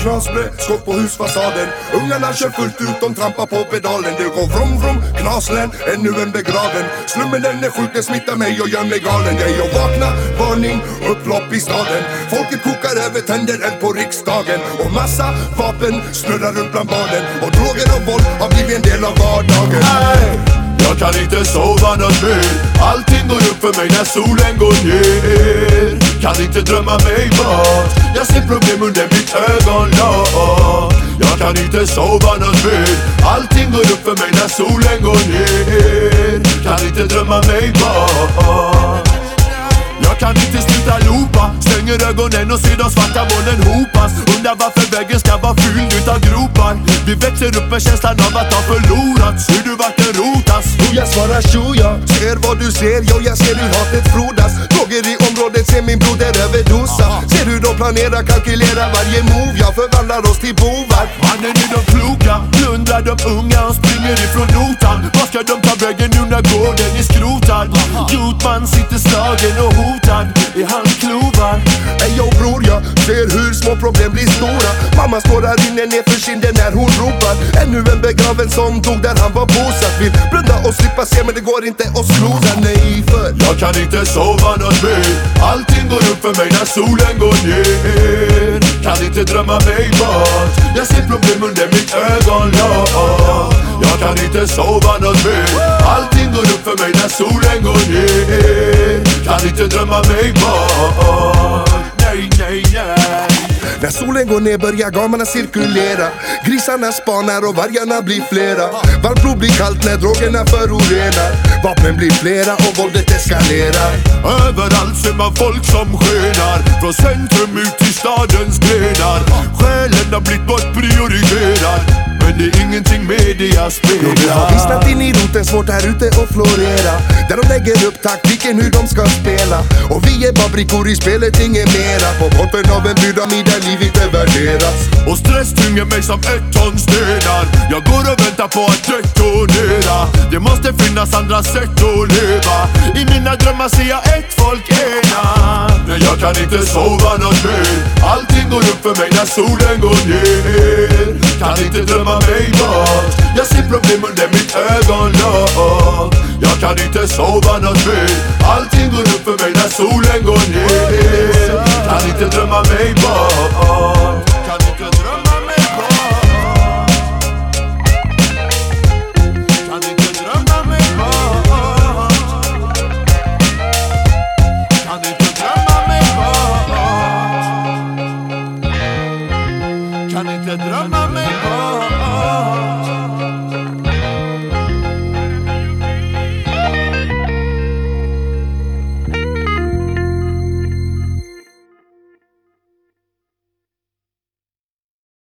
knasbrö, skott på husfasaden. Ungarna kör fullt ut, de trampar på pedalen. Det går vrom vrom, knaslän, ännu en begraven. Slummen den är sjuk, den smittar mig och gör mig galen. Det är jag vakna, varning, upplopp i staden. Folket kokar över, tänder eld på riksdagen. Och massa vapen snurrar runt bland barnen. Och droger och våld har blivit en del av vardagen. Jag kan inte sova något mer. Allting går upp för mig när solen går ner. Kan inte drömma mig bort. Jag ser problem under mitt ögonlock. Jag kan inte sova något mer. Allting går upp för mig när solen går ner. Kan inte drömma mig bort. Jag kan inte sluta loopa. Stänger ögonen och ser de svarta molnen hopas. Undrar varför väggen ska vara fylld utav gropar. Vi växer upp med känslan av att ha förlorats. Hur du vatten rotas. Och jag svarar tjo, jag ser vad du ser. Jo, jag ser hur hatet frodas. Droger i området, ser min broder överdosa. Ser hur de planerar, kalkylerar varje move. Jag förvandlar oss till bovar. Mannen är de kloka, plundrar de unga och springer ifrån notan. Vad ska de ta vägen nu när gården är skrotad? Gjutman sitter slagen och hotad i hans klovar. Ey yo bror, jag ser hur små problem blir stora. Mamma står där inne nerför kinden när hon ropar. Ännu en begraven som dog där han var bosatt. Vill blunda och slippa se, men det går inte att sloda. Nej, för jag kan inte sova något mer. Allting går upp för mig när solen går ner. Kan inte drömma mig bort. Jag ser problem under mitt ögonlock. Jag kan inte sova något mer. Allting går upp för mig när solen går ner. Kan inte drömma mig bort. Nej, nej, nej. När solen går ner börjar gamarna cirkulera. Grisarna spanar och vargarna blir flera. Varmt blod blir kallt när drogerna förorenar. Vapnen blir flera och våldet eskalerar. Överallt ser man folk som skenar. Från centrum ut till stadens grenar. Själen har blivit bortprioriterad. Men det är ingenting media spelar. Det har vissnat in i roten, svårt här ute och florera. Där de lägger upp taktiken hur de ska spela. Och vi är bara brickor i spelet, inget mera. På botten av en pyramid där livet är värderas. Och stress tynger mig som 1 ton stenar. Jag går och väntar på att detonera. Det måste finnas andra sätt att leva. I mina drömmar ser jag ett folk ena. Men jag kan inte sova något mer. Allting går upp för mig när solen går ner. Kan inte drömma mig bort. Jag ser problem under mitt ögonlock. Jag kan inte sova något mer. Allting går upp för mig när solen går ner. Kan inte drömma mig bort. Kan inte drömma mig bort. Kan inte drömma mig bort. Kan inte drömma mig bort. Kan inte drömma mig bort.